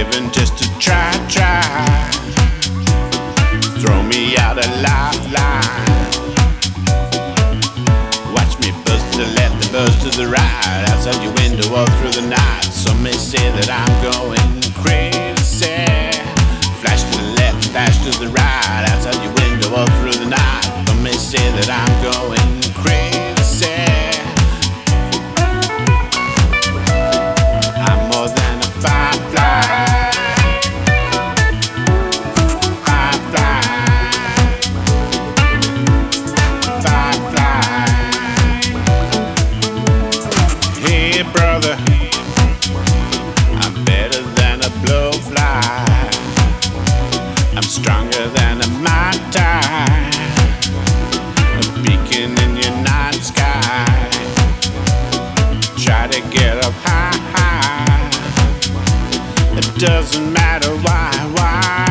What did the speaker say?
living just to try. Throw me out a lifeline. Watch me bust to the left and buzz to the right. Outside your window all through the night. Some may say that I'm going crazy. Flash to the left, flash to the right. Outside your window all through the night. Some may say that I'm going crazy. I'm more than a firefly. Hey brother, I'm better than a blowfly. I'm stronger than a Mai Tai. A beacon in your night sky. Try to get up high. It doesn't matter why.